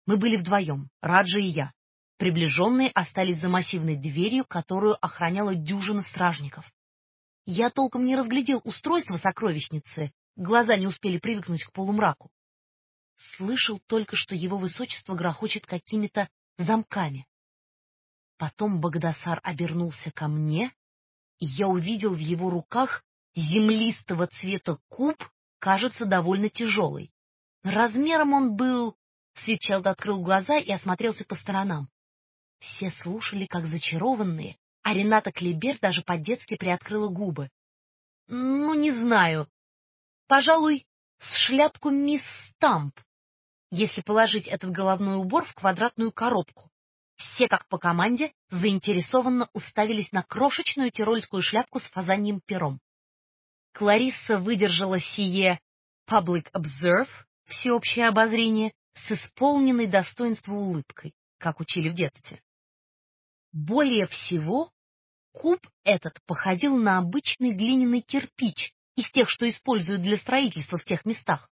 Мы были вдвоем, Раджа и я. Приближенные остались за массивной дверью, которую охраняла дюжина стражников. Я толком не разглядел устройство сокровищницы, глаза не успели привыкнуть к полумраку. Слышал только, что его высочество грохочет какими-то замками. Потом Багдасар обернулся ко мне, и я увидел в его руках землистого цвета куб, кажется, довольно тяжелый. Размером он был... Свитчайлд открыл глаза и осмотрелся по сторонам. Все слушали, как зачарованные, а Рената Клибер даже по-детски приоткрыла губы. Ну, не знаю. Пожалуй, с шляпку мисс Стамп, если положить этот головной убор в квадратную коробку. Все, как по команде, заинтересованно уставились на крошечную тирольскую шляпку с фазаньим пером. Кларисса выдержала сие «public observe» — всеобщее обозрение с исполненной достоинства улыбкой, как учили в детстве. Более всего, куб этот походил на обычный глиняный кирпич из тех, что используют для строительства в тех местах.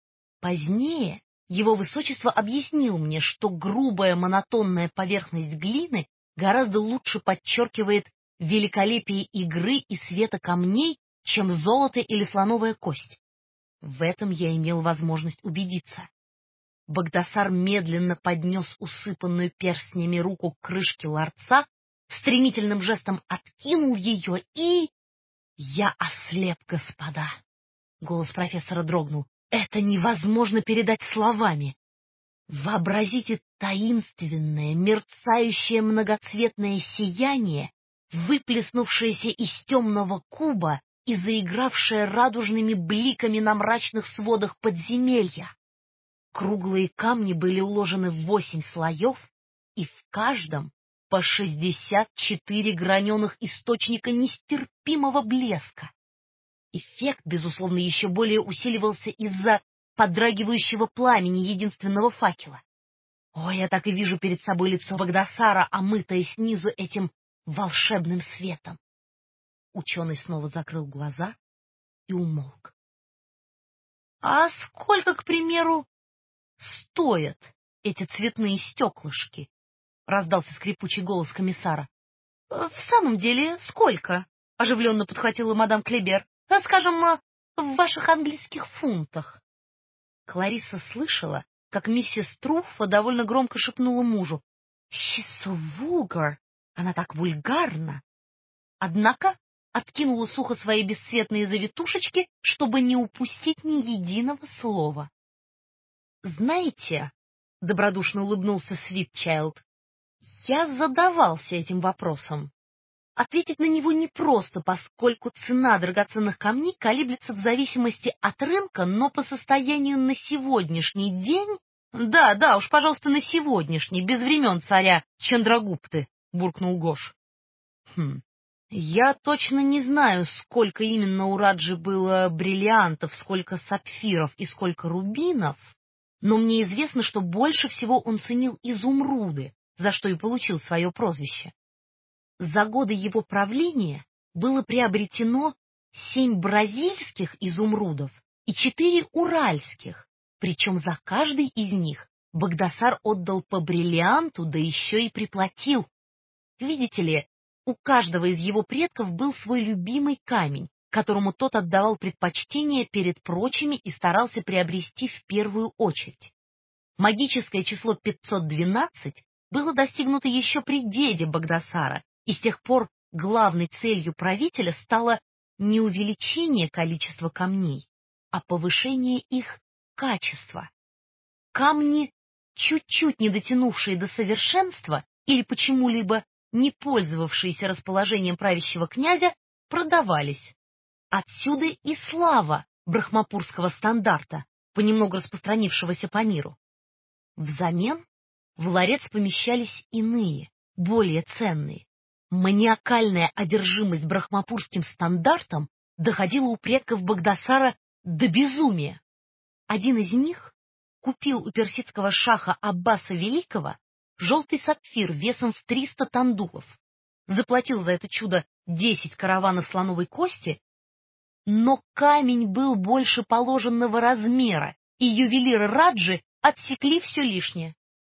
Позднее его высочество объяснил мне, что грубая монотонная поверхность глины гораздо лучше подчеркивает великолепие игры и света камней, чем золото или слоновая кость. В этом я имел возможность убедиться. Багдасар медленно поднес усыпанную перстнями руку к крышке ларца, стремительным жестом откинул ее и... Я ослеп, господа. Голос профессора дрогнул. Это невозможно передать словами. Вообразите таинственное, мерцающее многоцветное сияние, выплеснувшееся из темного куба и заигравшее радужными бликами на мрачных сводах подземелья. Круглые камни были уложены в 8 слоев, и в каждом по 64 граненых источника нестерпимого блеска. Эффект, безусловно, еще более усиливался из-за подрагивающего пламени единственного факела. О, я так и вижу перед собой лицо Багдасара, омытое снизу этим волшебным светом. Ученый снова закрыл глаза и умолк. — А сколько, к примеру, стоят эти цветные стеклышки? — раздался скрипучий голос комиссара. — В самом деле, сколько? — оживленно подхватила мадам Клибер. — Скажем, в ваших английских фунтах. Кларисса слышала, как миссис Труффа довольно громко шепнула мужу. — She's so vulgar! Она так вульгарна! Однако откинула сухо свои бесцветные завитушечки, чтобы не упустить ни единого слова. — Знаете, — добродушно улыбнулся Свитчайлд, — я задавался этим вопросом. Ответить на него непросто, поскольку цена драгоценных камней колеблется в зависимости от рынка, но по состоянию на сегодняшний день... — Да, уж, пожалуйста, на сегодняшний, без времен царя Чандрагупты, — буркнул Гош. Я точно не знаю, сколько именно у Раджи было бриллиантов, сколько сапфиров и сколько рубинов, но мне известно, что больше всего он ценил изумруды, за что и получил свое прозвище. За годы его правления было приобретено 7 бразильских изумрудов и 4 уральских, причем за каждый из них Багдасар отдал по бриллианту, да еще и приплатил. Видите ли, у каждого из его предков был свой любимый камень, которому тот отдавал предпочтение перед прочими и старался приобрести в первую очередь. Магическое число 512 было достигнуто еще при деде Багдасара, и с тех пор главной целью правителя стало не увеличение количества камней, а повышение их качества. Камни, чуть-чуть не дотянувшие до совершенства или почему-либо не пользовавшиеся расположением правящего князя, продавались. Отсюда и слава брахмапурского стандарта, понемногу распространившегося по миру. Взамен в ларец помещались иные, более ценные. Маниакальная одержимость брахмапурским стандартом доходила у предков Багдасара до безумия. Один из них купил у персидского шаха Аббаса Великого желтый сапфир весом в 300 тандулов, заплатил за это чудо 10 караванов слоновой кости, но камень был больше положенного размера, и ювелиры Раджи отсекли все лишнее.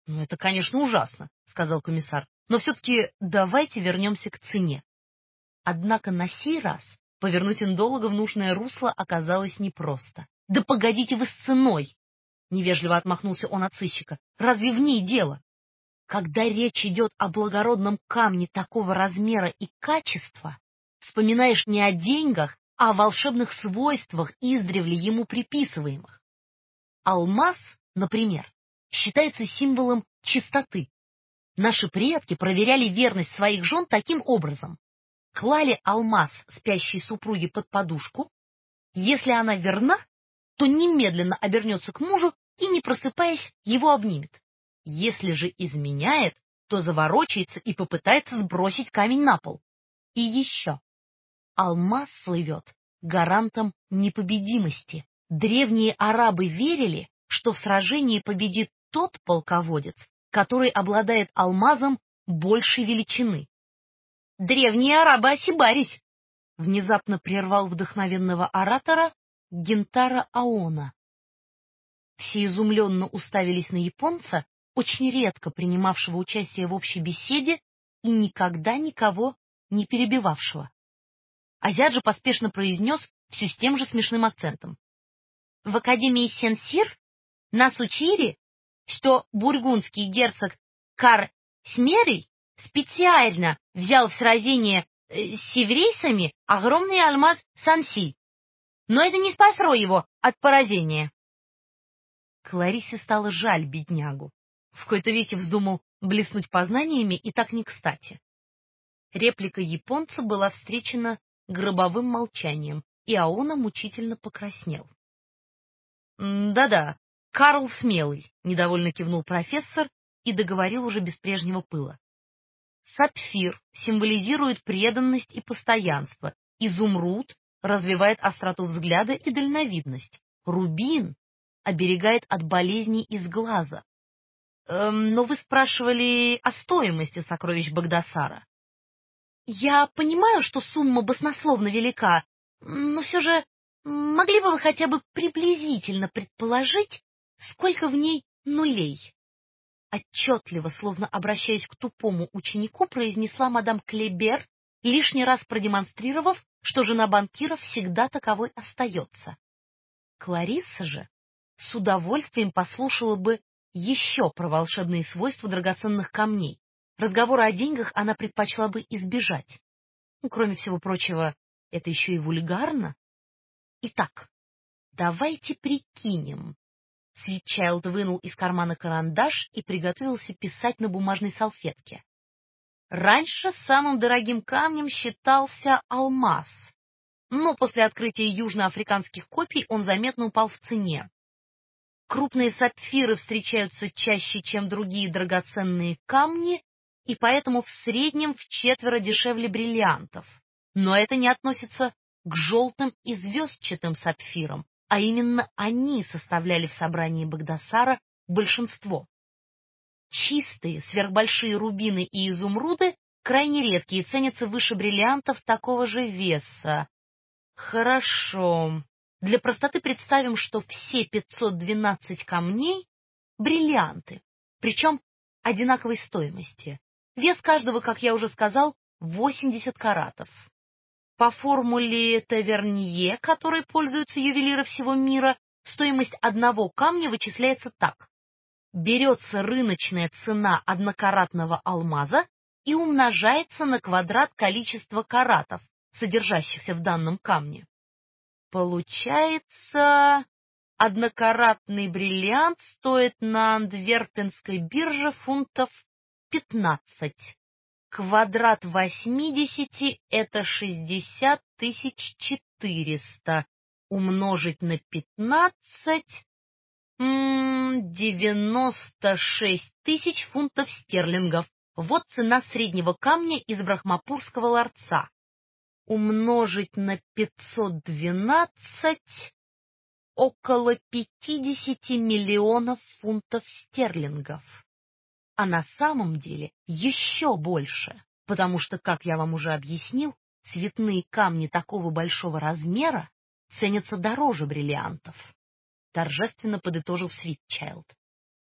«Ну, это, конечно, ужасно», — сказал комиссар, «но все-таки давайте вернемся к цене». Однако на сей раз повернуть индолога в нужное русло оказалось непросто. «Да погодите вы с ценой!» — невежливо отмахнулся он от сыщика. «Разве в ней дело? Когда речь идет о благородном камне такого размера и качества, вспоминаешь не о деньгах, а о волшебных свойствах, издревле ему приписываемых. Алмаз, например, считается символом чистоты. Наши предки проверяли верность своих жен таким образом. Клали алмаз спящей супруге под подушку. Если она верна, то немедленно обернется к мужу и, не просыпаясь, его обнимет. Если же изменяет, то заворочается и попытается сбросить камень на пол. И еще. Алмаз слывет гарантом непобедимости. Древние арабы верили, что в сражении победит тот полководец, который обладает алмазом большей величины. «Древние арабы ошибались!» — внезапно прервал вдохновенного оратора Гентара Аона. Все изумленно уставились на японца, очень редко принимавшего участие в общей беседе и никогда никого не перебивавшего. Азиат же поспешно произнес все с тем же смешным акцентом. «В Академии Сен-Сир нас учили, что бургундский герцог Кар Смерий специально взял в сражение с севрейцами огромный алмаз Санси, но это не спасло его от поражения». Кларисе стало жаль беднягу. В кои-то веки вздумал блеснуть познаниями и так не кстати. Реплика японца была встречена гробовым молчанием, и Аона мучительно покраснел. «Да-да, Карл Смелый», — недовольно кивнул профессор и договорил уже без прежнего пыла. «Сапфир символизирует преданность и постоянство, изумруд развивает остроту взгляда и дальновидность, рубин оберегает от болезней из глаза. Но вы спрашивали о стоимости сокровищ Багдасара». «Я понимаю, что сумма баснословно велика, но все же могли бы вы хотя бы приблизительно предположить, сколько в ней нулей?» Отчетливо, словно обращаясь к тупому ученику, произнесла мадам Клебер, лишний раз продемонстрировав, что жена банкира всегда таковой остается. Кларисса же с удовольствием послушала бы еще про волшебные свойства драгоценных камней. Разговора о деньгах она предпочла бы избежать. Кроме всего прочего, это еще и вульгарно. Итак, давайте прикинем. Свитчайлд вынул из кармана карандаш и приготовился писать на бумажной салфетке. Раньше самым дорогим камнем считался алмаз, но после открытия южноафриканских копий он заметно упал в цене. Крупные сапфиры встречаются чаще, чем другие драгоценные камни, и поэтому в среднем вчетверо дешевле бриллиантов. Но это не относится к желтым и звездчатым сапфирам, а именно они составляли в собрании Багдасара большинство. Чистые, сверхбольшие рубины и изумруды крайне редкие, ценятся выше бриллиантов такого же веса. Хорошо. Для простоты представим, что все 512 камней — бриллианты, причем одинаковой стоимости. Вес каждого, как я уже сказал, 80 каратов. По формуле Тавернье, которой пользуются ювелиры всего мира, стоимость одного камня вычисляется так. Берется рыночная цена однокаратного алмаза и умножается на квадрат количества каратов, содержащихся в данном камне. Получается, однокаратный бриллиант стоит на Антверпенской бирже фунтов 15. Квадрат 80 — это 60 400. Умножить на 15 — 96 тысяч фунтов стерлингов. Вот цена среднего камня из Брахмапурского ларца. Умножить на 512 — около 50 миллионов фунтов стерлингов. А на самом деле еще больше, потому что, как я вам уже объяснил, цветные камни такого большого размера ценятся дороже бриллиантов. Торжественно подытожил Свитчайлд.